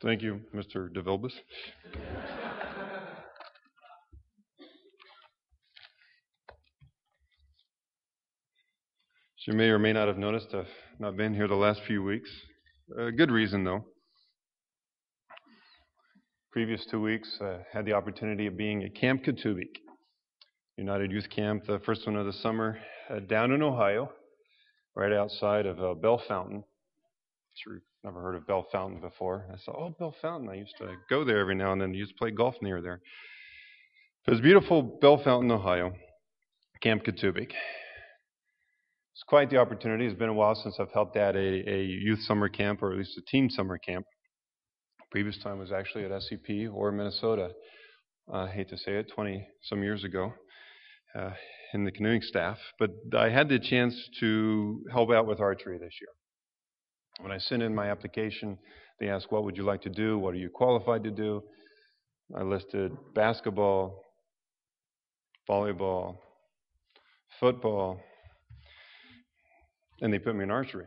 Thank you, Mr. DeVilbus. As you may or may not have noticed, I've not been here the last few weeks. Good reason, though. Previous 2 weeks, had the opportunity of being at Camp Katubik, United Youth Camp, the first one of the summer, down in Ohio, right outside of Bell Fountain. Sure, you've never heard of Bell Fountain before. I thought, Bell Fountain. I used to go there every now and then. I used to play golf near there. It was beautiful Bell Fountain, Ohio, Camp Katubik. It's quite the opportunity. It's been a while since I've helped at a youth summer camp, or at least a teen summer camp. Previous time was actually at SCP or Minnesota. I hate to say it, 20-some years ago, in the canoeing staff. But I had the chance to help out with archery this year. When I sent in my application, they asked, what would you like to do? What are you qualified to do? I listed basketball, volleyball, football, and they put me in archery.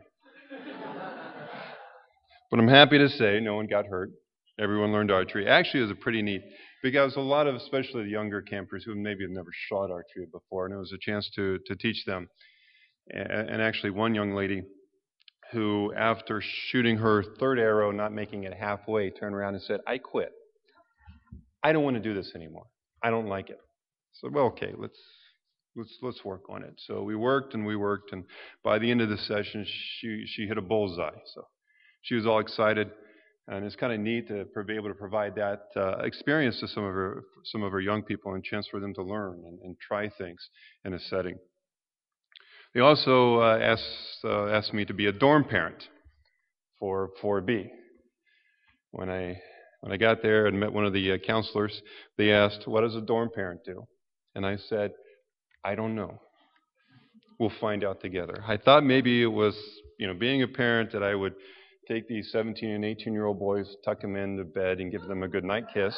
But I'm happy to say no one got hurt. Everyone learned archery. Actually, it was pretty neat because a lot of, especially the younger campers who maybe have never shot archery before, and it was a chance to teach them. And actually, one young lady who, after shooting her third arrow, not making it halfway, turned around and said, I quit. I don't want to do this anymore. I don't like it. So, well, okay, let's work on it. So we worked, and by the end of the session, she hit a bullseye. So she was all excited, and it's kind of neat to be able to provide that experience to some of her young people, and a chance for them to learn and try things in a setting. They also asked me to be a dorm parent for 4B. When I got there and met one of the counselors, they asked, what does a dorm parent do? And I said, I don't know. We'll find out together. I thought maybe it was, being a parent, that I would take these 17 and 18-year-old boys, tuck them into bed, and give them a good night kiss.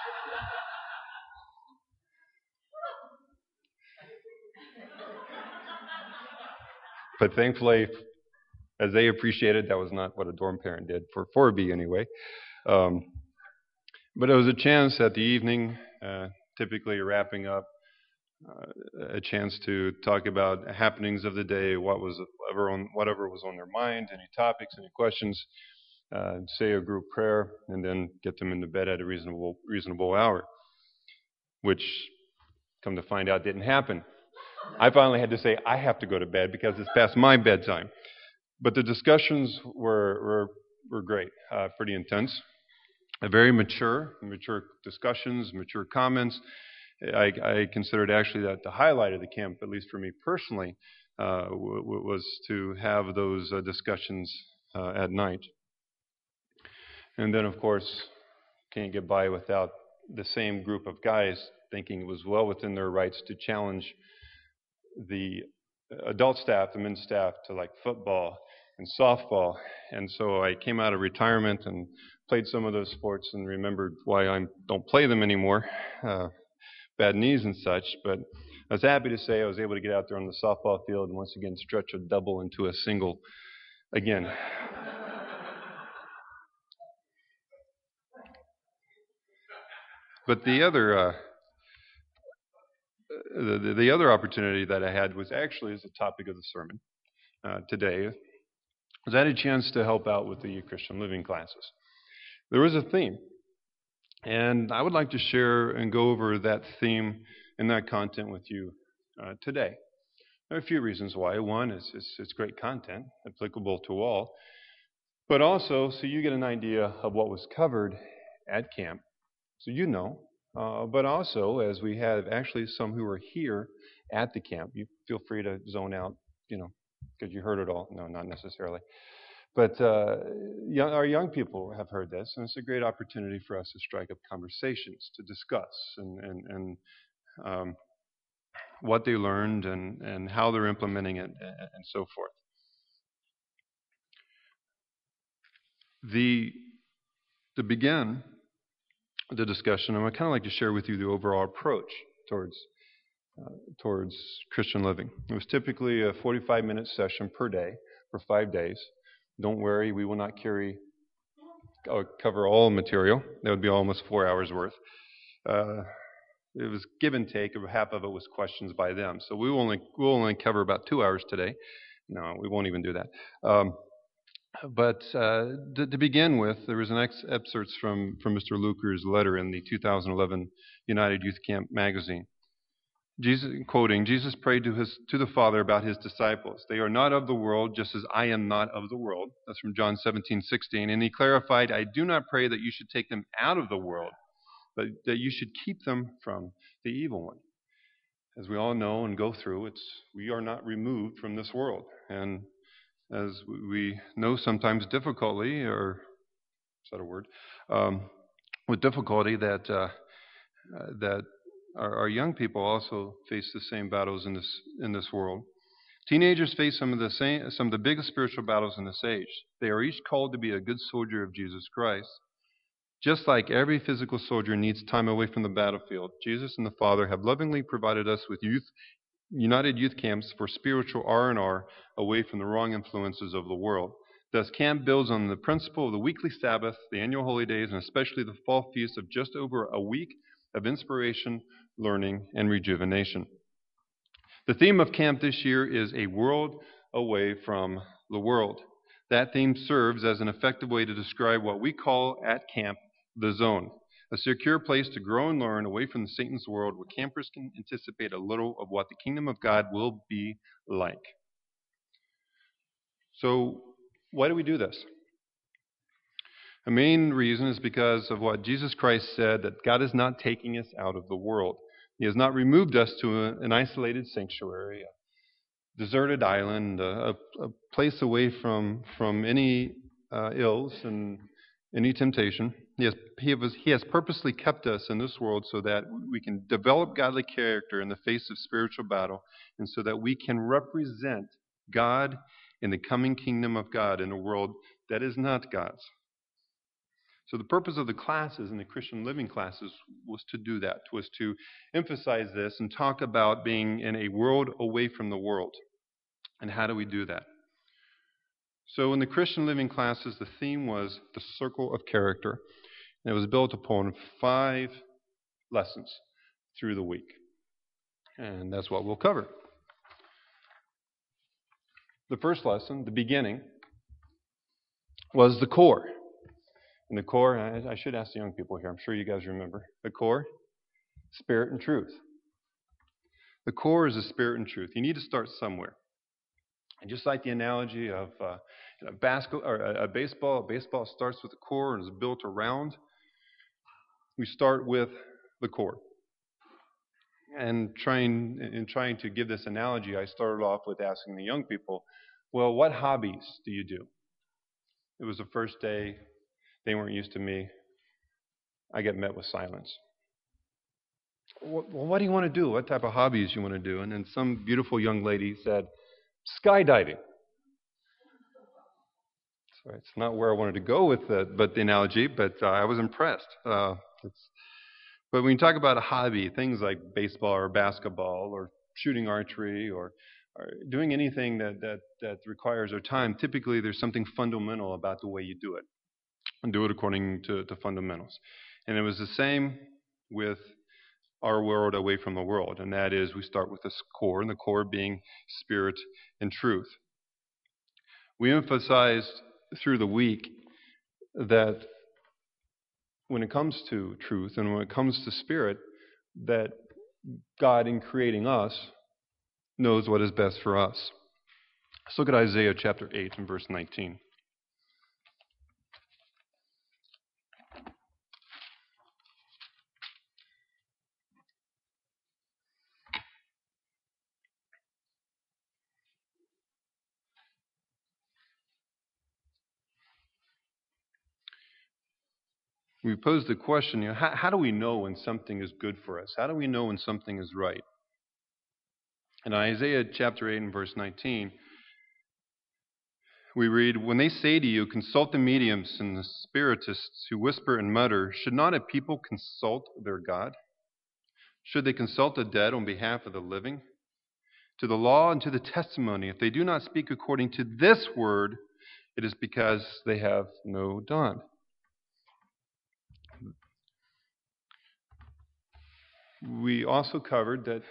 But thankfully, as they appreciated, that was not what a dorm parent did, for 4B anyway. But it was a chance at the evening, typically wrapping up, a chance to talk about happenings of the day, whatever was on their mind, any topics, any questions, say a group prayer, and then get them into bed at a reasonable hour, which, come to find out, didn't happen. I finally had to say, I have to go to bed because it's past my bedtime. But the discussions were great, pretty intense, very mature discussions, mature comments. I considered actually that the highlight of the camp, at least for me personally, was to have those discussions at night. And then, of course, can't get by without the same group of guys thinking it was well within their rights to challenge the adult staff, the men's staff, to like football and softball. And so I came out of retirement and played some of those sports and remembered why I don't play them anymore. Bad knees and such, but I was happy to say I was able to get out there on the softball field and once again stretch a double into a single again. But the other opportunity that I had was actually as the topic of the sermon today. Was I had a chance to help out with the Christian living classes. There was a theme, and I would like to share and go over that theme and that content with you today. There are a few reasons why. One is it's great content, applicable to all, but also so you get an idea of what was covered at camp, so you know. But also, as we have actually some who are here at the camp, you feel free to zone out, because you heard it all. No, not necessarily. But our young people have heard this, and it's a great opportunity for us to strike up conversations, to discuss and what they learned and how they're implementing it and so forth. To begin the discussion, I would kind of like to share with you the overall approach towards Christian living. It was typically a 45-minute session per day for 5 days. Don't worry, we will not carry cover all material. That would be almost 4 hours worth. Uh, it was give and take. Half of it was questions by them. So we'll only cover about 2 hours today. No, we won't even do that. But to begin with, there was an excerpt from Mr. Luker's letter in the 2011 United Youth Camp magazine. Jesus, quoting, Jesus prayed to the Father about his disciples. They are not of the world, just as I am not of the world. That's from John 17:16. And he clarified, I do not pray that you should take them out of the world, but that you should keep them from the evil one. As we all know and go through, we are not removed from this world. And as we know, sometimes difficultly, or is that a word? With difficulty that our young people also face the same battles in this world. Teenagers face some of the biggest spiritual battles in this age. They are each called to be a good soldier of Jesus Christ. Just like every physical soldier needs time away from the battlefield, Jesus and the Father have lovingly provided us with United Youth Camps for spiritual R&R away from the wrong influences of the world. Thus, camp builds on the principle of the weekly Sabbath, the annual holy days, and especially the fall feast of just over a week of inspiration, learning, and rejuvenation. The theme of camp this year is a world away from the world. That theme serves as an effective way to describe what we call at camp the zone, a secure place to grow and learn away from Satan's world where campers can anticipate a little of what the kingdom of God will be like. So, why do we do this? The main reason is because of what Jesus Christ said, that God is not taking us out of the world. He has not removed us to an isolated sanctuary, a deserted island, a place away from any ills and any temptation. He has purposely kept us in this world so that we can develop godly character in the face of spiritual battle, and so that we can represent God in the coming kingdom of God in a world that is not God's. So the purpose of the classes and the Christian living classes was to do that, was to emphasize this and talk about being in a world away from the world. And how do we do that? So in the Christian living classes, the theme was the circle of character. And it was built upon 5 lessons through the week. And that's what we'll cover. The first lesson, the beginning, was the core. And the core, I should ask the young people here, I'm sure you guys remember. The core, spirit and truth. The core is the spirit and truth. You need to start somewhere. And just like the analogy of a baseball starts with the core and is built around. We start with the core. And trying to give this analogy, I started off with asking the young people, well, what hobbies do you do? It was the first day. They weren't used to me. I get met with silence. Well, what do you want to do? What type of hobbies you want to do? And then some beautiful young lady said, skydiving. So it's not where I wanted to go with the analogy, but I was impressed. But when you talk about a hobby, things like baseball or basketball or shooting archery or doing anything that requires our time, typically there's something fundamental about the way you do it. And do it according to fundamentals. And it was the same with our world away from the world. And that is, we start with this core, and the core being spirit and truth. We emphasized through the week that when it comes to truth and when it comes to spirit, that God, in creating us, knows what is best for us. Let's look at Isaiah chapter 8 and verse 19. We posed the question, how do we know when something is good for us? How do we know when something is right? In Isaiah chapter 8 and verse 19, we read, when they say to you, consult the mediums and the spiritists who whisper and mutter, should not a people consult their God? Should they consult the dead on behalf of the living? To the law and to the testimony, if they do not speak according to this word, it is because they have no dawn. We also covered that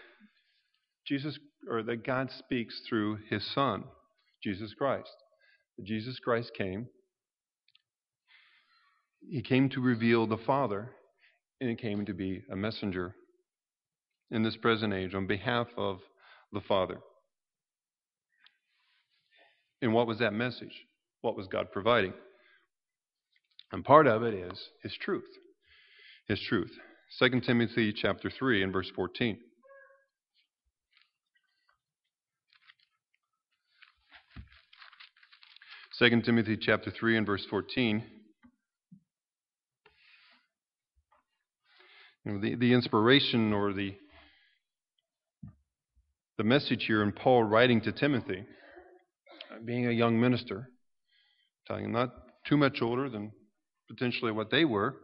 that God speaks through His Son, Jesus Christ. Jesus Christ came. He came to reveal the Father, and He came to be a messenger in this present age on behalf of the Father. And what was that message? What was God providing? And part of it is His truth. His truth. 2 Timothy chapter 3 and verse 14. 2 Timothy chapter 3 and verse 14. The inspiration or the message here in Paul writing to Timothy, being a young minister, telling him not too much older than potentially what they were.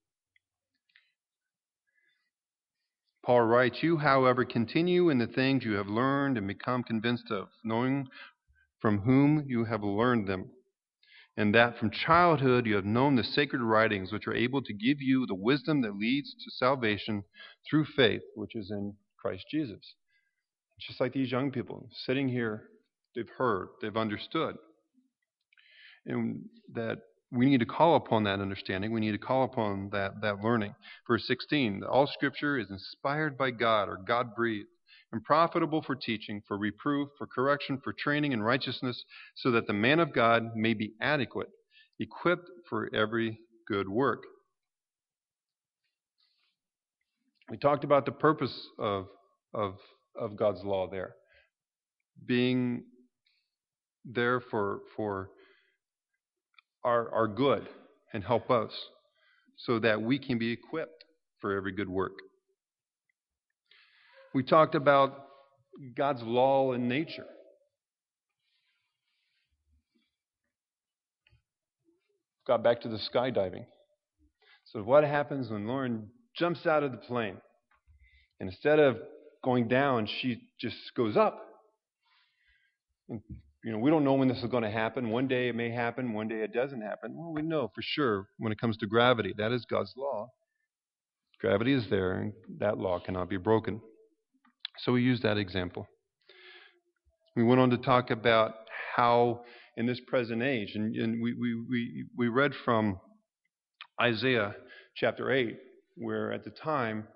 Paul writes, "You, however, continue in the things you have learned and become convinced of, knowing from whom you have learned them, and that from childhood you have known the sacred writings, which are able to give you the wisdom that leads to salvation through faith, which is in Christ Jesus." Just like these young people sitting here, they've heard, they've understood. And that we need to call upon that understanding. We need to call upon that learning. Verse 16, all Scripture is inspired by God or God-breathed and profitable for teaching, for reproof, for correction, for training in righteousness, so that the man of God may be adequate, equipped for every good work. We talked about the purpose of God's law there. Being there for our good and help us so that we can be equipped for every good work. We talked about God's law in nature. Got back to the skydiving. So what happens when Lauren jumps out of the plane? And instead of going down, she just goes up. And, we don't know when this is going to happen. One day it may happen, one day it doesn't happen. Well, we know for sure when it comes to gravity. That is God's law. Gravity is there, and that law cannot be broken. So we use that example. We went on to talk about how in this present age, and we read from Isaiah chapter 8, where at the time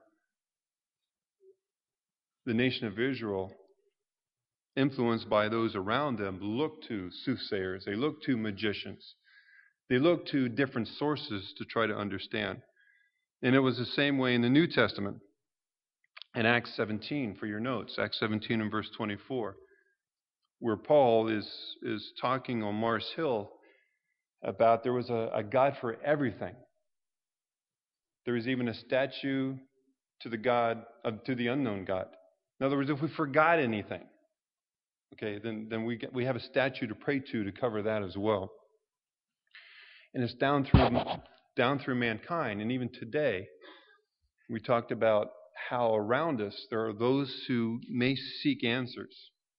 the nation of Israel, influenced by those around them, looked to soothsayers, they looked to magicians, they looked to different sources to try to understand. And it was the same way in the New Testament. In Acts 17, for your notes, Acts 17 and verse 24, where Paul is talking on Mars Hill about there was a God for everything. There was even a statue to the unknown God. In other words, if we forgot anything, okay, then we have a statue to pray to cover that as well. And it's down through mankind. And even today, we talked about how around us there are those who may seek answers.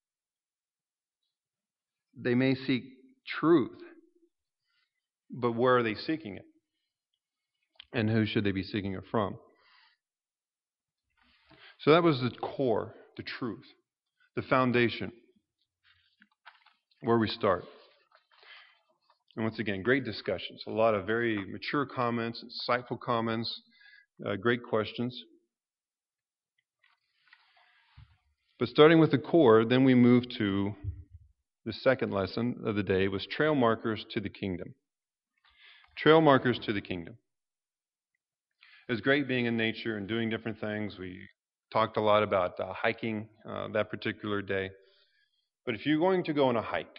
They may seek truth. But where are they seeking it? And who should they be seeking it from? So that was the core, the truth, the foundation, where we start. And once again, great discussions. A lot of very mature comments, insightful comments, great questions. But starting with the core, then we move to the second lesson of the day was trail markers to the kingdom. Trail markers to the kingdom. It was great being in nature and doing different things. We talked a lot about hiking that particular day. But if you're going to go on a hike,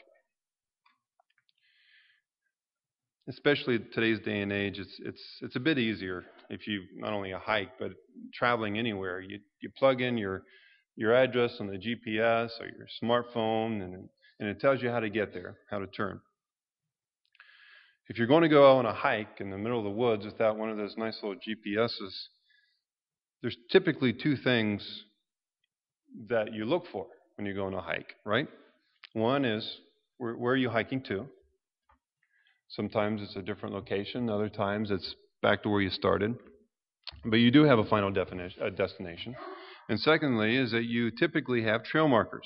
especially today's day and age, it's a bit easier if you not only a hike but traveling anywhere. You plug in your address on the GPS or your smartphone, and it tells you how to get there, how to turn. If you're going to go on a hike in the middle of the woods without one of those nice little GPSs, there's typically two things that you look for when you go on a hike, right? One is, where are you hiking to? Sometimes it's a different location. Other times it's back to where you started. But you do have a final destination. And secondly is that you typically have trail markers.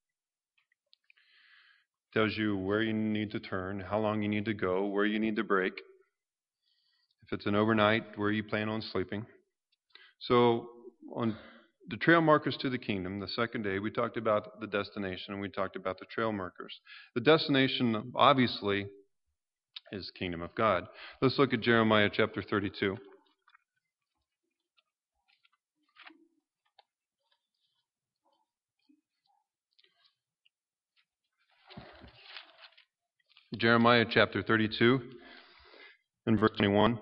It tells you where you need to turn, how long you need to go, where you need to break. If it's an overnight, where you plan on sleeping. So on the trail markers to the kingdom, the second day, we talked about the destination and we talked about the trail markers. The destination, obviously, is the kingdom of God. Let's look at Jeremiah chapter 32. Jeremiah chapter 32 and verse 21.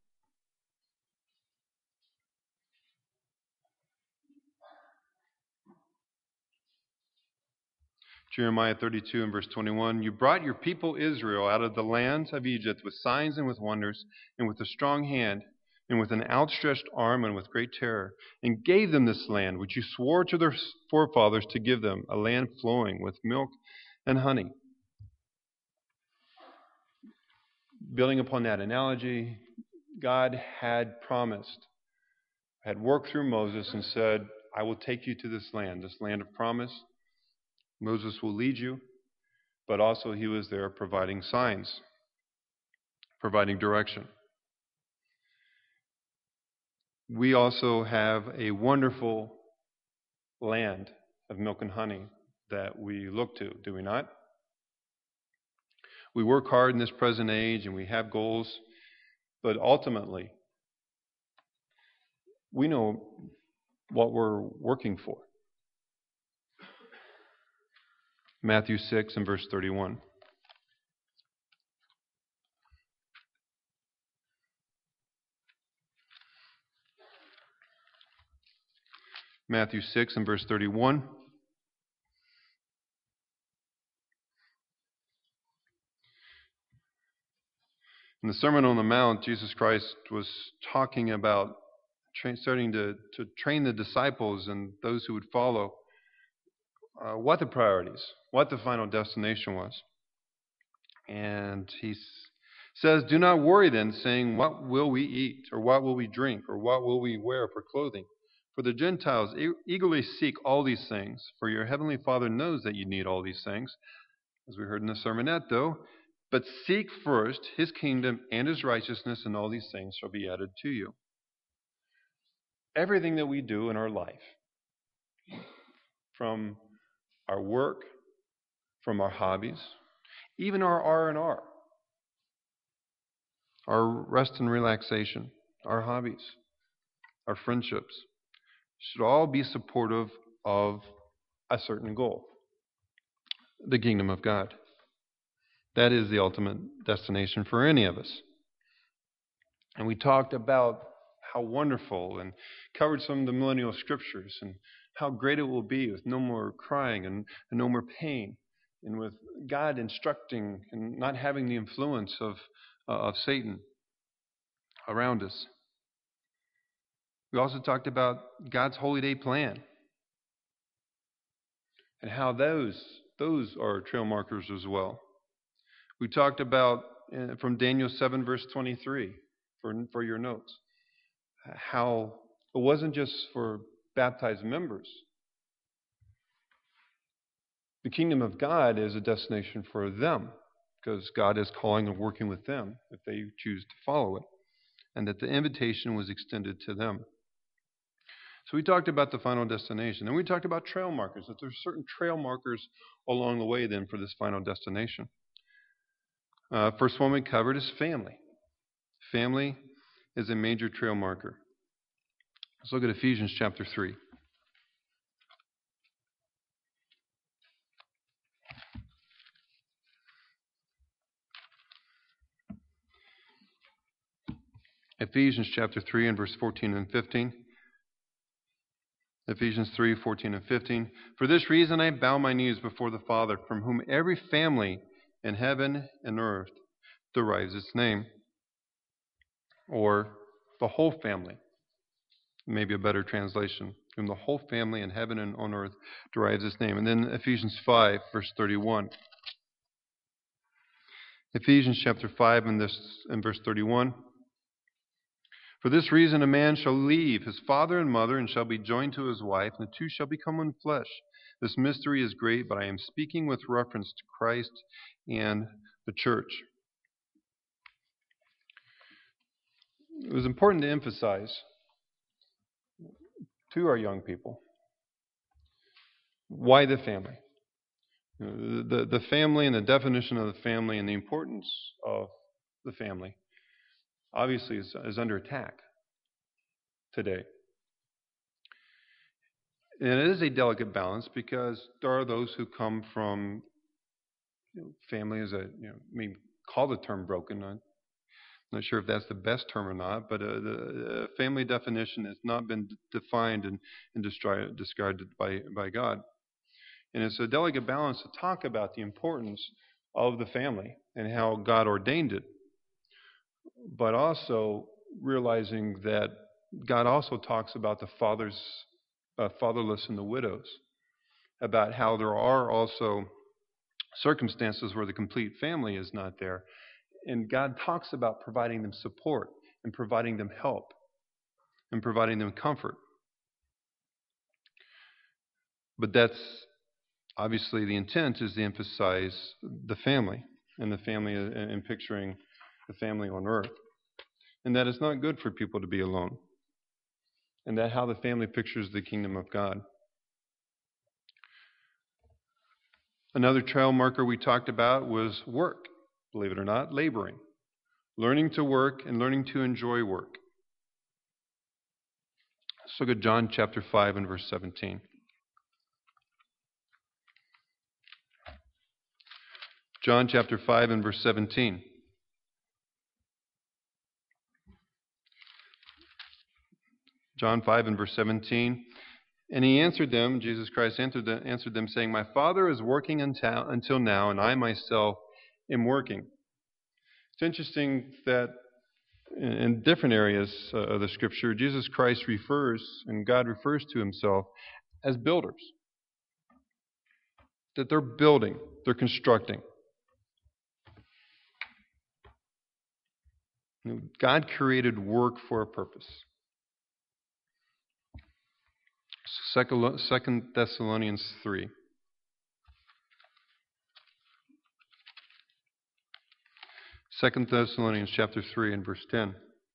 Jeremiah 32 and verse 21. You brought your people Israel out of the lands of Egypt with signs and with wonders, and with a strong hand, and with an outstretched arm, and with great terror, and gave them this land, which you swore to their forefathers to give them, a land flowing with milk and honey. Building upon that analogy, God had promised, had worked through Moses and said, I will take you to this land of promise. Moses will lead you, but also he was there providing signs, providing direction. We also have a wonderful land of milk and honey that we look to, do we not? We work hard in this present age and we have goals, but ultimately, we know what we're working for. Matthew 6 and verse 31. Matthew 6 and verse 31. In the Sermon on the Mount, Jesus Christ was talking about starting to train the disciples and those who would follow what the priorities, what the final destination was. And he says, do not worry then, saying, what will we eat, or what will we drink, or what will we wear for clothing? For the Gentiles eagerly seek all these things, for your heavenly Father knows that you need all these things. As we heard in the sermonette, though, but seek first his kingdom and his righteousness, and all these things shall be added to you. Everything that we do in our life, from our work, from our hobbies, even our R&R, our rest and relaxation, our hobbies, our friendships, should all be supportive of a certain goal, the kingdom of God. That is the ultimate destination for any of us. And we talked about how wonderful and covered some of the millennial scriptures and how great it will be with no more crying and no more pain, and with God instructing and not having the influence of Satan around us. We also talked about God's holy day plan and how those are trail markers as well. We talked about from Daniel 7 verse 23 for your notes, how it wasn't just for baptized members. The kingdom of God is a destination for them, because God is calling and working with them if they choose to follow it, and that the invitation was extended to them. So we talked about the final destination. And we talked about trail markers, that there's certain trail markers along the way then for this final destination. First one we covered is family. Family is a major trail marker. Let's look at Ephesians chapter 3. Ephesians chapter 3 and verse 14 and 15. Ephesians 3, 14 and 15. For this reason I bow my knees before the Father, from whom every family in heaven and earth derives its name. Or the whole family, maybe a better translation, whom the whole family in heaven and on earth derives its name. And then Ephesians 5, verse 31. Ephesians chapter 5 and verse 31. For this reason a man shall leave his father and mother and shall be joined to his wife, and the two shall become one flesh. This mystery is great, but I am speaking with reference to Christ and the church. It was important to emphasize to our young people why the family. The family and the definition of the family and the importance of the family obviously is under attack today. And it is a delicate balance because there are those who come from families that may call the term broken. I'm not sure if that's the best term or not, but the family definition has not been defined and described by God. And it's a delicate balance to talk about the importance of the family and how God ordained it, but also realizing that God also talks about the fatherless and the widows, about how there are also circumstances where the complete family is not there. And God talks about providing them support and providing them help and providing them comfort. But that's obviously the intent is to emphasize the family and the family and picturing the family on earth. And that it's not good for people to be alone. And that how the family pictures the kingdom of God. Another trail marker we talked about was work, believe it or not, laboring. Learning to work and learning to enjoy work. Let's look at John chapter 5 and verse 17. John chapter 5 and verse 17. John 5 and verse 17. And he answered them, Jesus Christ answered them, saying, My Father is working until now, and I myself am working. It's interesting that in different areas of the Scripture, Jesus Christ refers, and God refers to himself as builders. That they're building, they're constructing. God created work for a purpose. 2 Thessalonians 3. 2 Thessalonians chapter 3 and verse 10.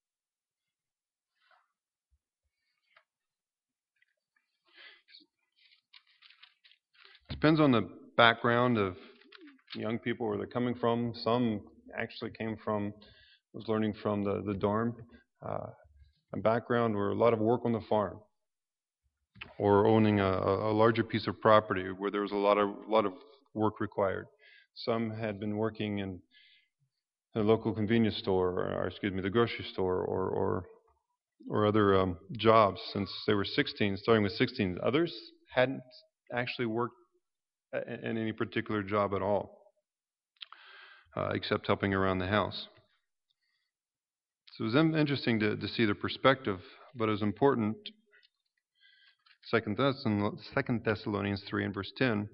Depends on the background of young people, where they're coming from. Some actually was learning from the dorm. A background where a lot of work on the farm, or owning a larger piece of property where there was a lot of work required. Some had been working in a local convenience store, or the grocery store, or other jobs since they were 16, starting with 16. Others hadn't actually worked in any particular job at all, except helping around the house. So it was interesting to see the perspective, but it was important. 2 Thessalonians 3 and verse 10,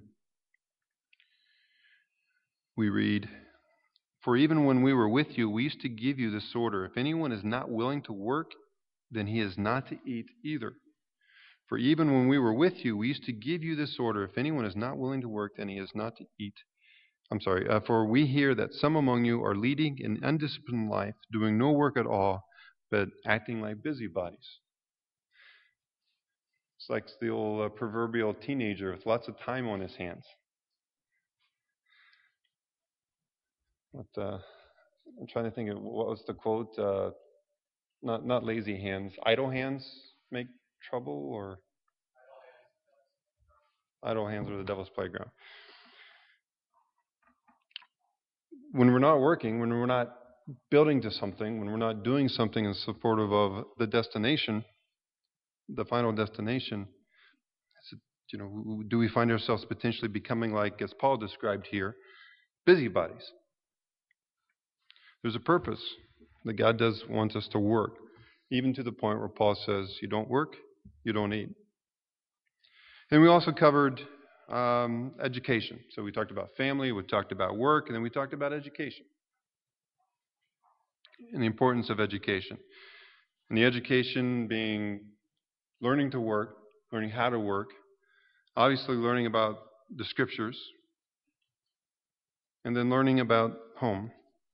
we read, For even when we were with you, we used to give you this order. If anyone is not willing to work, then he is not to eat either. For even when we were with you, we used to give you this order. If anyone is not willing to work, then he is not to eat. For we hear that some among you are leading an undisciplined life, doing no work at all, but acting like busybodies. It's like the old proverbial teenager with lots of time on his hands. But I'm trying to think of what was the quote. Not lazy hands. Idle hands make trouble, or idle hands are the devil's playground. When we're not working, when we're not building to something, when we're not doing something in supportive of the destination, the final destination, do we find ourselves potentially becoming like, as Paul described here, busybodies? There's a purpose that God does want us to work, even to the point where Paul says, you don't work, you don't eat. And we also covered education. So we talked about family, we talked about work, and then we talked about education and the importance of education. And the education being learning to work, learning how to work, obviously learning about the scriptures, and then learning about home.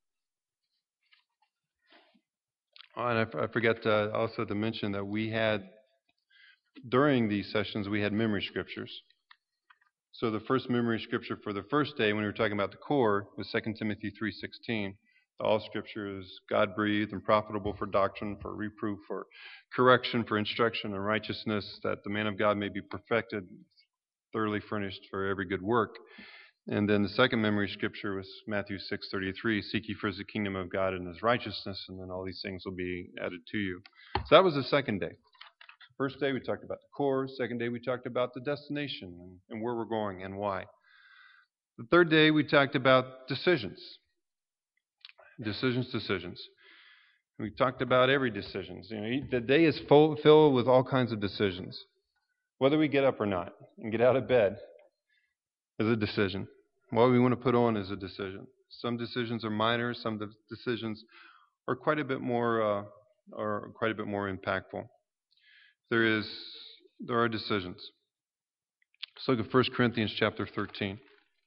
Oh, and I forgot also to mention that during these sessions, we had memory scriptures. So the first memory scripture for the first day, when we were talking about the core, was 2 Timothy 3:16. All scripture is God-breathed and profitable for doctrine, for reproof, for correction, for instruction in righteousness, that the man of God may be perfected, thoroughly furnished for every good work. And then the second memory scripture was Matthew 6:33, seek ye first the kingdom of God and his righteousness, and then all these things will be added to you. So that was the second day. First day we talked about the core. Second day we talked about the destination and where we're going and why. The third day we talked about decisions. Decisions. We talked about every decision. The day is filled with all kinds of decisions. Whether we get up or not and get out of bed is a decision. What we want to put on is a decision. Some decisions are minor. Some decisions are quite a bit more impactful. There are decisions. Let's look at 1 Corinthians chapter 13.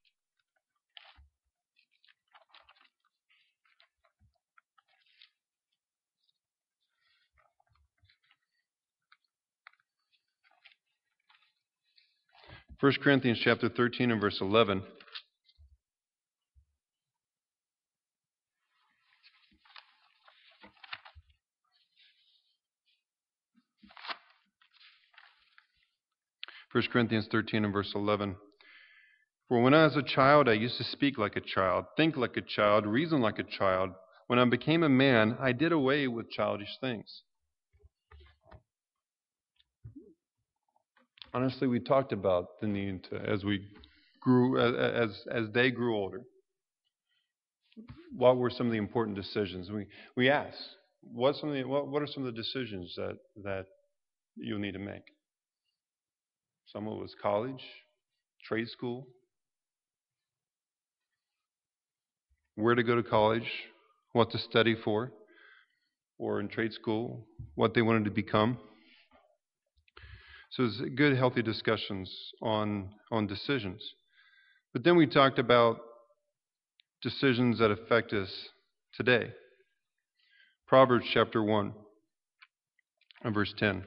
1 Corinthians chapter 13 and verse 11. First Corinthians 13 and verse 11. For when I was a child, I used to speak like a child, think like a child, reason like a child. When I became a man, I did away with childish things. Honestly, we talked about the need to, as they grew older, what were some of the important decisions? We asked, what are some of the decisions that you'll need to make? Some of it was college, trade school, where to go to college, what to study for, or in trade school, what they wanted to become. So it's good, healthy discussions on decisions. But then we talked about decisions that affect us today. Proverbs chapter 1 and verse 10.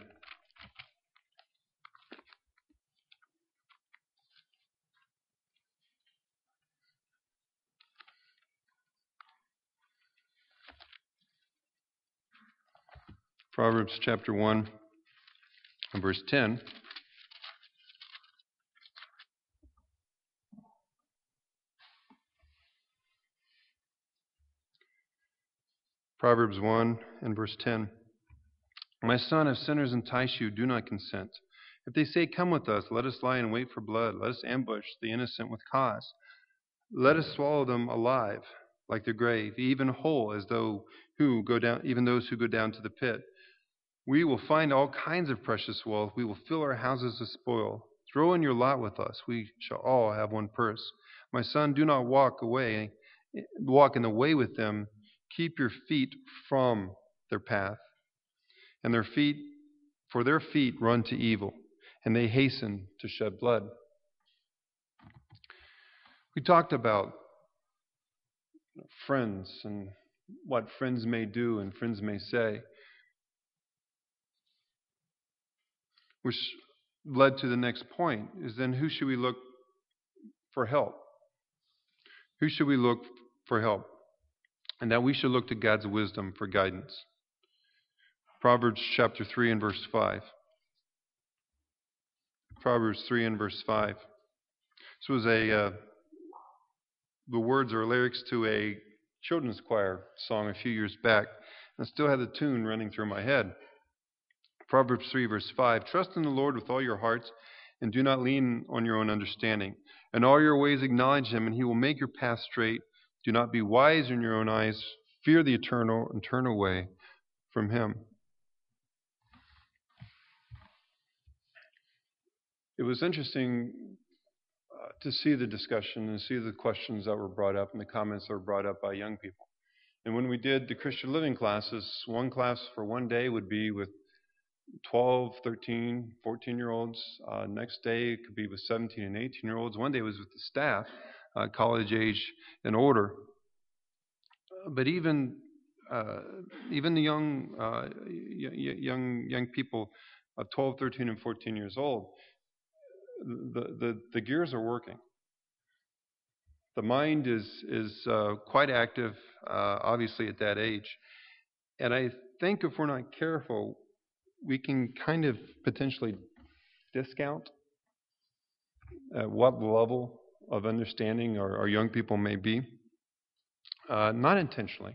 Proverbs chapter 1 and verse 10. Proverbs 1 and verse 10. My son, if sinners entice you, do not consent. If they say, come with us, let us lie in wait for blood. Let us ambush the innocent with cause. Let us swallow them alive like the grave, even whole as even those who go down to the pit. We will find all kinds of precious wealth. We will fill our houses with spoil. Throw in your lot with us. We shall all have one purse. My son, do not walk in the way with them. Keep your feet from their path. And their feet run to evil, and they hasten to shed blood. We talked about friends and what friends may do and friends may say, which led to the next point, is then who should we look for help? Who should we look for help? And that we should look to God's wisdom for guidance. Proverbs chapter 3 and verse 5. Proverbs 3 and verse 5. This was the words or lyrics to a children's choir song a few years back. And I still have the tune running through my head. Proverbs 3 verse 5. Trust in the Lord with all your hearts and do not lean on your own understanding. In all your ways acknowledge him and he will make your path straight. Do not be wise in your own eyes. Fear the eternal and turn away from him. It was interesting to see the discussion and see the questions that were brought up and the comments that were brought up by young people. And when we did the Christian living classes, one class for one day would be with 12, 13, 14-year-olds. Next day it could be with 17 and 18-year-olds. One day was with the staff, college age and older. But even the young people, 12, 13, and 14 years old, the gears are working. The mind is quite active, obviously at that age, and I think if we're not careful, we can kind of potentially discount at what level of understanding our young people may be. Not intentionally,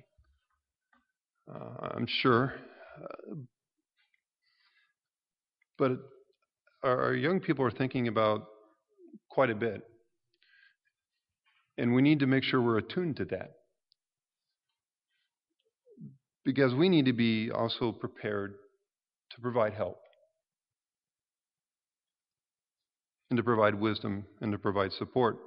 I'm sure, but our young people are thinking about quite a bit. And we need to make sure we're attuned to that. Because we need to be also prepared to provide help, and to provide wisdom, and to provide support.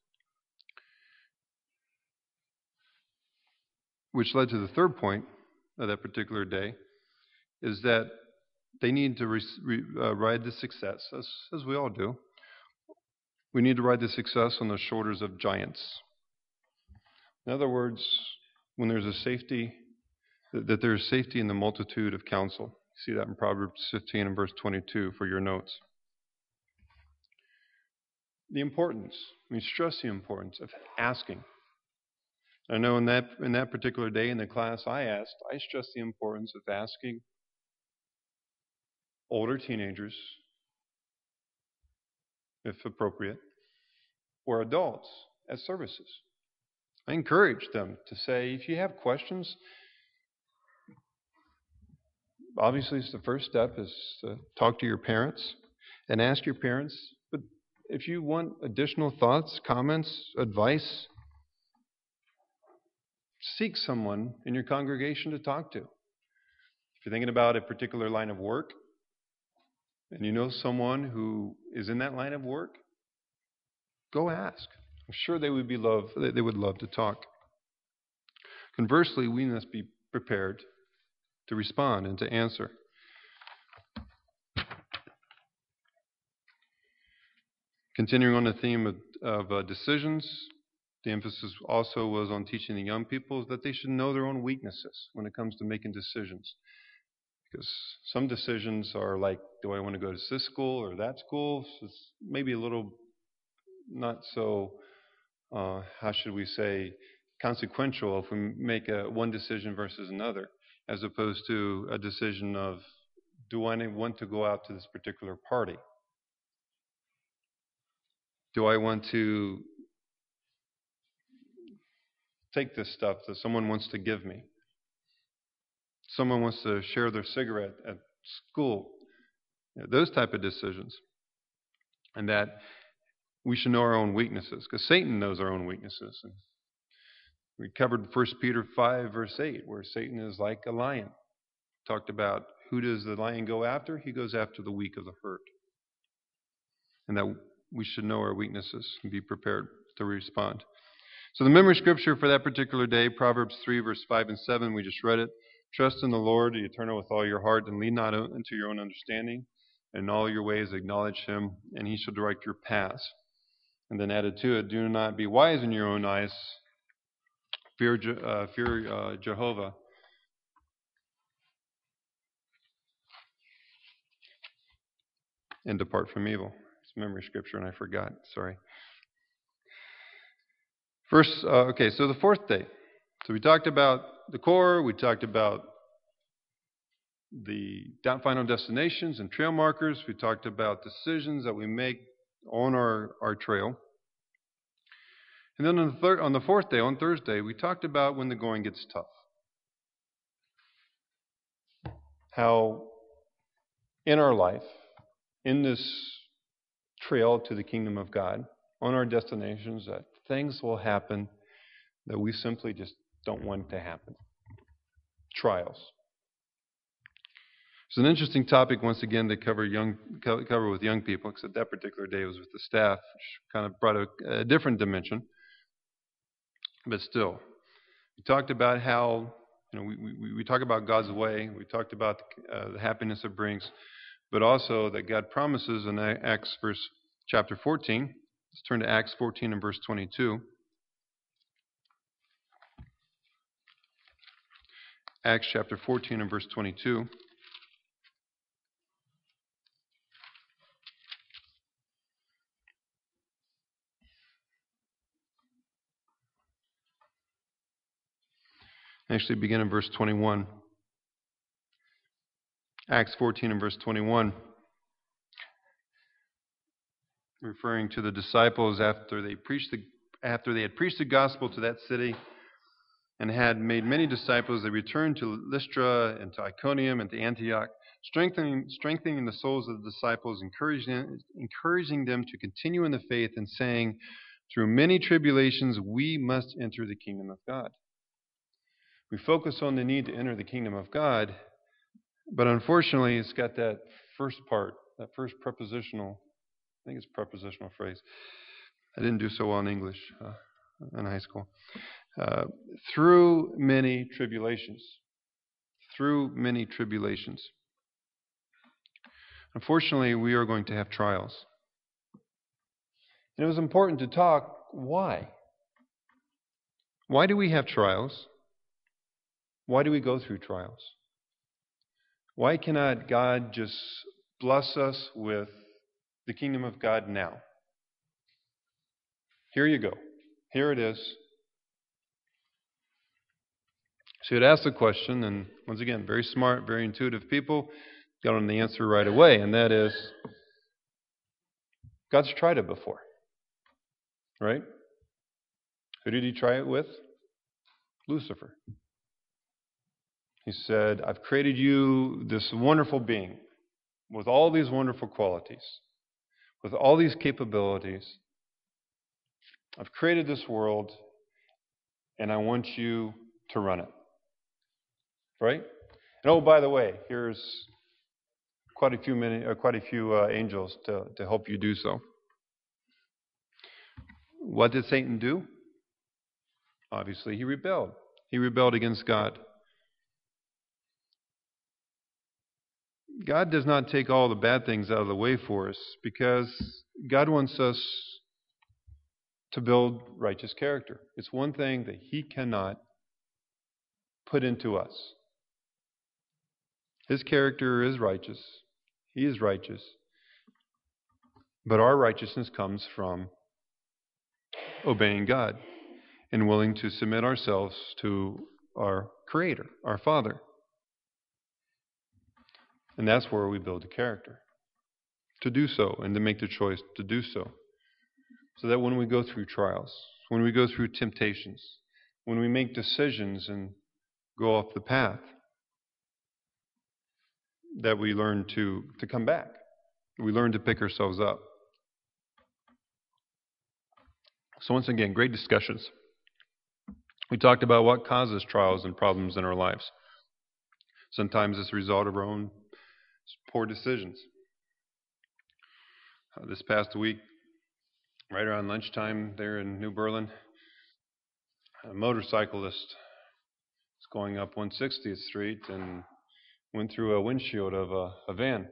Which led to the third point of that particular day, is that they need to ride the success, as we all do. We need to ride the success on the shoulders of giants. In other words, when there's a safety, that there's safety in the multitude of counsel. You see that in Proverbs 15 and verse 22 for your notes. The importance, we stress the importance of asking. I know in that particular day in the class I stressed the importance of asking older teenagers, if appropriate, or adults at services. I encourage them to say, if you have questions, obviously the first step is to talk to your parents and ask your parents. But if you want additional thoughts, comments, advice, seek someone in your congregation to talk to. If you're thinking about a particular line of work, and you know someone who is in that line of work, go ask. I'm sure they would love to talk. Conversely, we must be prepared to respond and to answer. Continuing on the theme of decisions, the emphasis also was on teaching the young people that they should know their own weaknesses when it comes to making decisions. Because some decisions are like, do I want to go to this school or that school? So it's maybe a little not so, how should we say, consequential if we make one decision versus another, as opposed to a decision of, do I want to go out to this particular party? Do I want to take this stuff that someone wants to give me? Someone wants to share their cigarette at school. Those type of decisions. And that we should know our own weaknesses, because Satan knows our own weaknesses. And we covered 1 Peter 5, verse 8, where Satan is like a lion. Talked about who does the lion go after? He goes after the weak of the herd. And that we should know our weaknesses and be prepared to respond. So the memory scripture for that particular day, Proverbs 3, verse 5 and 7, we just read it. Trust in the Lord, the eternal, with all your heart, and lean not into your own understanding. In all your ways acknowledge him, and he shall direct your paths. And then added to it, do not be wise in your own eyes. Fear Jehovah. And depart from evil. It's memory scripture, and I forgot. Sorry. Okay, so the fourth day. So we talked about the core, we talked about the final destinations and trail markers, we talked about decisions that we make on our trail. And then on the fourth day, on Thursday, we talked about when the going gets tough. How in our life, in this trail to the kingdom of God, on our destinations, that things will happen that we simply just don't want to happen. Trials. It's an interesting topic, once again, to cover with young people, except that particular day was with the staff, which kind of brought a different dimension. But still, We talked about how we talk about God's way. We talked about the happiness it brings, but also that God promises in Acts chapter 14. Let's turn to Acts 14 and verse 22. Acts chapter 14 and verse 22. Actually, begin in verse 21. Acts 14 and verse 21. Referring to the disciples after they had preached the gospel to that city and had made many disciples, they returned to Lystra and to Iconium and to Antioch, strengthening the souls of the disciples, encouraging them to continue in the faith, and saying, through many tribulations we must enter the kingdom of God. We focus on the need to enter the kingdom of God, but unfortunately it's got that first part, that first prepositional, I think it's prepositional phrase. I didn't do so well in English in high school. Through many tribulations. Through many tribulations. Unfortunately, we are going to have trials. And it was important to talk why. Why do we have trials? Why do we go through trials? Why cannot God just bless us with the kingdom of God now? Here you go. Here it is. So you'd ask the question, and once again, very smart, very intuitive people got on the answer right away, and that is, God's tried it before. Right? Who did he try it with? Lucifer. He said, I've created you this wonderful being with all these wonderful qualities, with all these capabilities. I've created this world, and I want you to run it. Right? And oh, by the way, here's quite a few angels to help you do so. What did Satan do? Obviously, he rebelled. He rebelled against God. God does not take all the bad things out of the way for us because God wants us to build righteous character. It's one thing that he cannot put into us. His character is righteous. He is righteous. But our righteousness comes from obeying God and willing to submit ourselves to our Creator, our Father. And that's where we build a character. To do so and to make the choice to do so. So that when we go through trials, when we go through temptations, when we make decisions and go off the path, that we learn to come back. We learn to pick ourselves up. So once again, great discussions. We talked about what causes trials and problems in our lives. Sometimes it's a result of our own poor decisions. This past week, right around lunchtime there in New Berlin, a motorcyclist was going up 160th Street and went through a windshield of a van.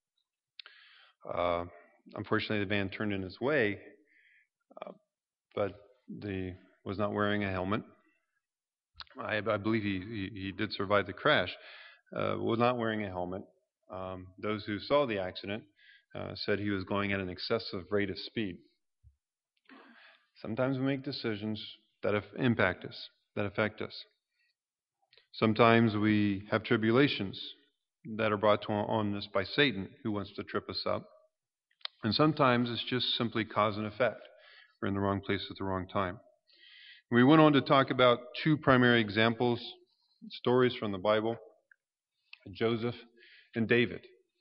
Unfortunately, the van turned in his way, but he was not wearing a helmet. I believe he did survive the crash. Was not wearing a helmet. Those who saw the accident said he was going at an excessive rate of speed. Sometimes we make decisions that impact us, that affect us. Sometimes we have tribulations that are brought on us by Satan, who wants to trip us up. And sometimes it's just simply cause and effect. We're in the wrong place at the wrong time. We went on to talk about two primary examples, stories from the Bible, Joseph and David.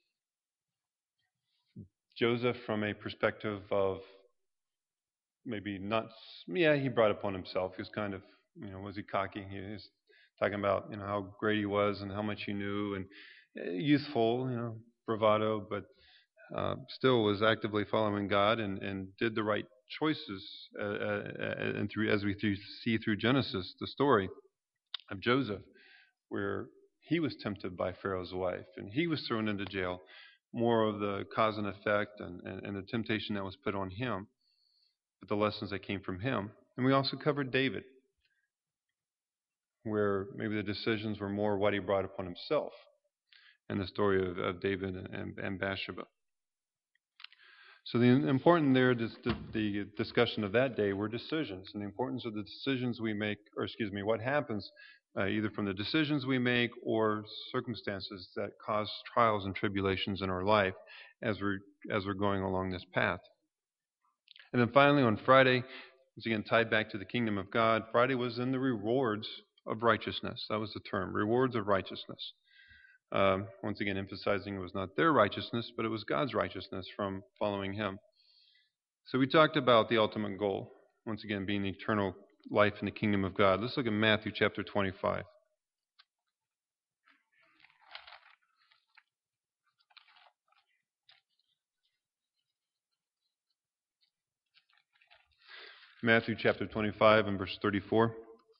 Joseph from a perspective of maybe not, he brought it upon himself. He was kind of, was he cocky? He was talking about, how great he was and how much he knew and youthful, bravado, but still was actively following God and did the right choices. And as we see through Genesis, the story, of Joseph, where he was tempted by Pharaoh's wife and he was thrown into jail. More of the cause and effect and the temptation that was put on him, but the lessons that came from him. And we also covered David, where maybe the decisions were more what he brought upon himself, and the story of David and Bathsheba. So the important there, the discussion of that day were decisions, and the importance of the decisions we make, what happens either from the decisions we make or circumstances that cause trials and tribulations in our life as we're going along this path. And then finally on Friday, once again tied back to the kingdom of God, Friday was in the rewards of righteousness. That was the term, rewards of righteousness. Once again, emphasizing it was not their righteousness, but it was God's righteousness from following Him. So we talked about the ultimate goal, once again, being eternal life in the kingdom of God. Let's look at Matthew chapter 25. Matthew chapter 25 and verse 34.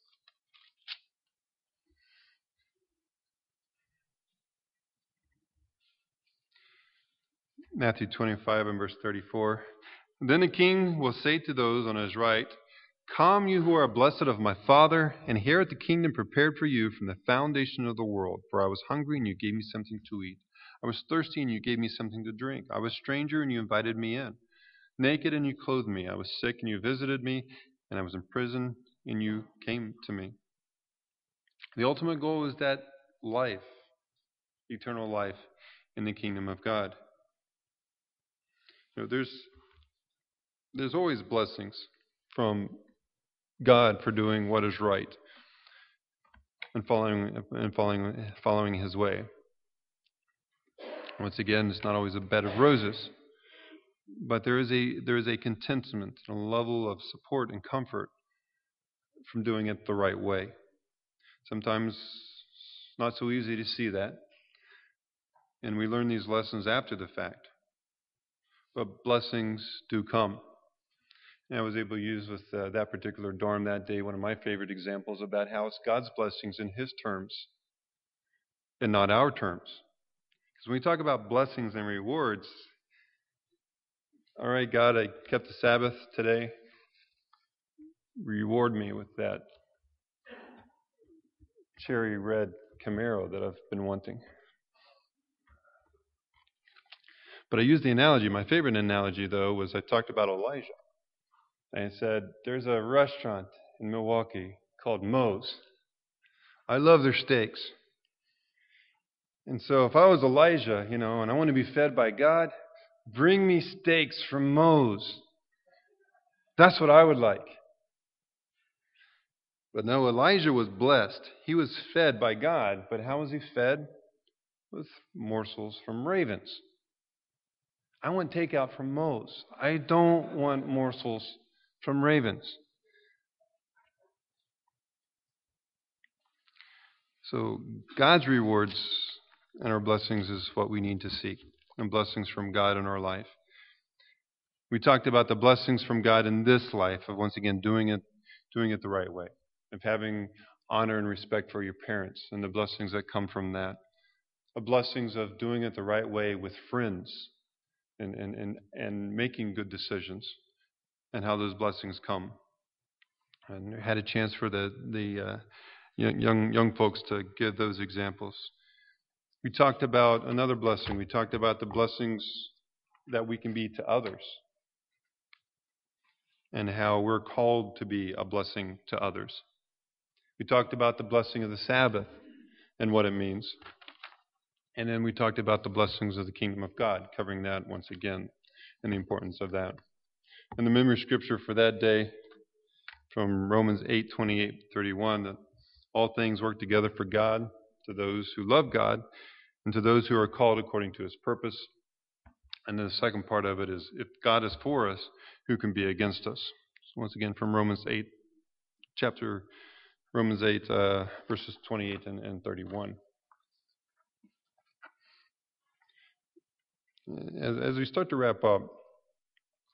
Matthew 25 and verse 34. Then the king will say to those on his right, "Come, you who are blessed of my Father, inherit the kingdom prepared for you from the foundation of the world. For I was hungry, and you gave me something to eat. I was thirsty, and you gave me something to drink. I was a stranger, and you invited me in. Naked, and you clothed me. I was sick, and you visited me. And I was in prison, and you came to me." The ultimate goal is that life, eternal life in the kingdom of God. There's always blessings from God for doing what is right and following His way. Once again, it's not always a bed of roses, but there is a contentment and a level of support and comfort from doing it the right way. Sometimes it's not so easy to see that, and we learn these lessons after the fact. But blessings do come. And I was able to use with that particular dorm that day one of my favorite examples about how it's God's blessings in His terms and not our terms. Because when we talk about blessings and rewards, all right, God, I kept the Sabbath today. Reward me with that cherry red Camaro that I've been wanting. But I used the analogy. My favorite analogy, though, was I talked about Elijah. And I said, there's a restaurant in Milwaukee called Moe's. I love their steaks. And so if I was Elijah, and I want to be fed by God, bring me steaks from Moe's. That's what I would like. But no, Elijah was blessed. He was fed by God. But how was he fed? With morsels from ravens. I want takeout from Moe's. I don't want morsels from ravens. So God's rewards and our blessings is what we need to seek. And blessings from God in our life. We talked about the blessings from God in this life of once again doing it the right way. Of having honor and respect for your parents and the blessings that come from that. The blessings of doing it the right way with friends and making good decisions and how those blessings come. And I had a chance for the young folks to give those examples. We talked about another blessing. We talked about the blessings that we can be to others and how we're called to be a blessing to others. We talked about the blessing of the Sabbath and what it means. And then we talked about the blessings of the kingdom of God, covering that once again and the importance of that. And the memory scripture for that day from Romans 8:28-31, that all things work together for God, to those who love God, and to those who are called according to His purpose. And then the second part of it is, if God is for us, who can be against us? So once again from Romans 8, verses 28 and 31. As we start to wrap up,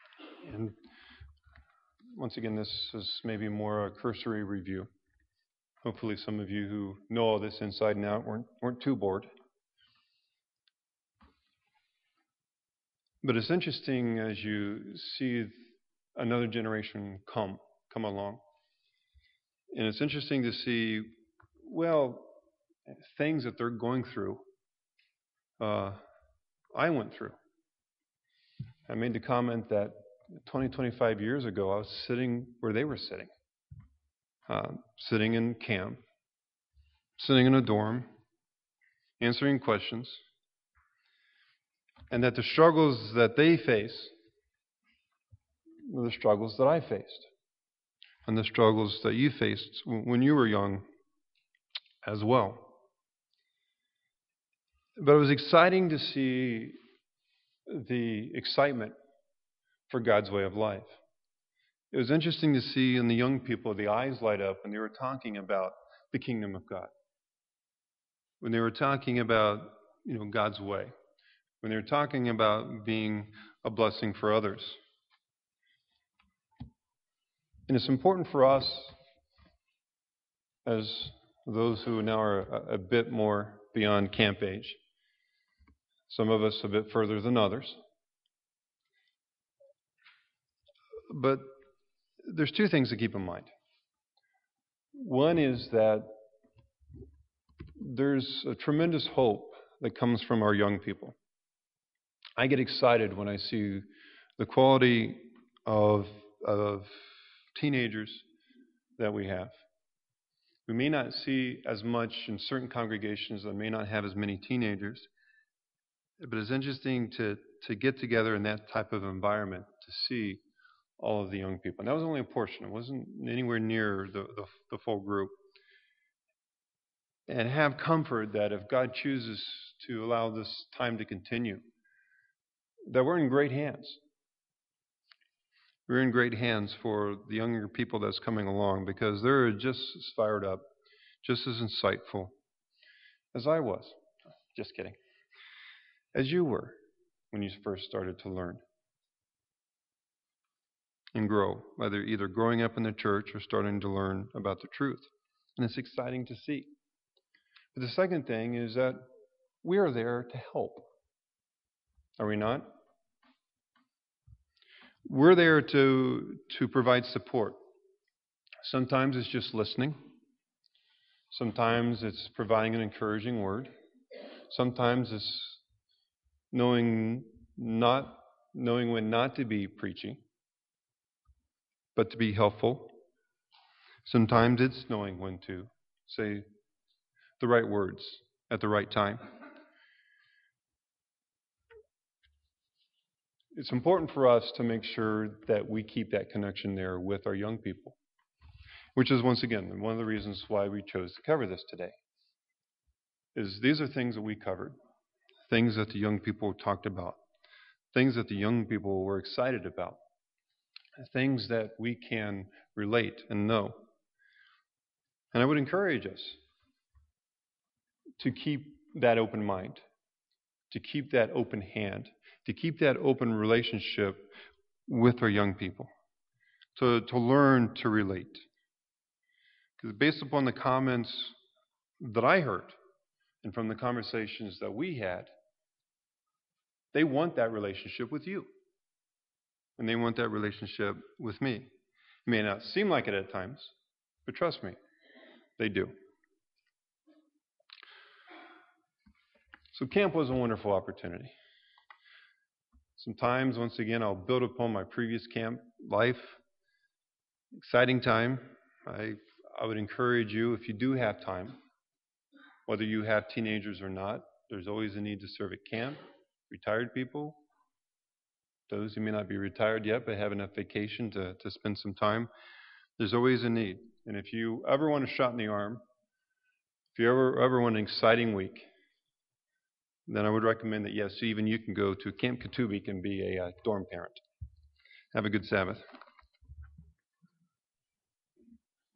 and once again, this is maybe more a cursory review. Hopefully some of you who know all this inside and out weren't too bored. But it's interesting as you see another generation come along. And it's interesting to see, well, things that they're going through, I went through. I made the comment that 20, 25 years ago, I was sitting where they were sitting. Sitting in camp, sitting in a dorm, answering questions, and that the struggles that they face were the struggles that I faced, and the struggles that you faced when you were young as well. But it was exciting to see the excitement for God's way of life. It was interesting to see in the young people the eyes light up when they were talking about the kingdom of God, when they were talking about God's way, when they were talking about being a blessing for others. And it's important for us, as those who now are a bit more beyond camp age, some of us a bit further than others. But there's two things to keep in mind. One is that there's a tremendous hope that comes from our young people. I get excited when I see the quality of teenagers that we have. We may not see as much in certain congregations that may not have as many teenagers, but it's interesting to get together in that type of environment to see all of the young people. And that was only a portion. It wasn't anywhere near the full group. And have comfort that if God chooses to allow this time to continue, that we're in great hands. We're in great hands for the younger people that's coming along, because they're just as fired up, just as insightful as I was. Just kidding. As you were when you first started to learn and grow, either growing up in the church or starting to learn about the truth. And it's exciting to see. But the second thing is that we are there to help. Are we not? We're there to provide support. Sometimes it's just listening. Sometimes it's providing an encouraging word. Sometimes it's knowing when not to be preachy, but to be helpful. Sometimes it's knowing when to say the right words at the right time. It's important for us to make sure that we keep that connection there with our young people, which is, once again, one of the reasons why we chose to cover this today. These are things that we covered, things that the young people talked about, things that the young people were excited about, things that we can relate and know. And I would encourage us to keep that open mind, to keep that open hand, to keep that open relationship with our young people, to learn to relate. Because based upon the comments that I heard and from the conversations that we had, they want that relationship with you. And they want that relationship with me. It may not seem like it at times, but trust me, they do. So camp was a wonderful opportunity. Sometimes, once again, I'll build upon my previous camp life. Exciting time. I would encourage you, if you do have time, whether you have teenagers or not, there's always a need to serve at camp. Retired people, those who may not be retired yet but have enough vacation to spend some time, there's always a need. And if you ever want a shot in the arm, if you ever want an exciting week, then I would recommend that, yes, even you can go to Camp Katubik and be a dorm parent. Have a good Sabbath.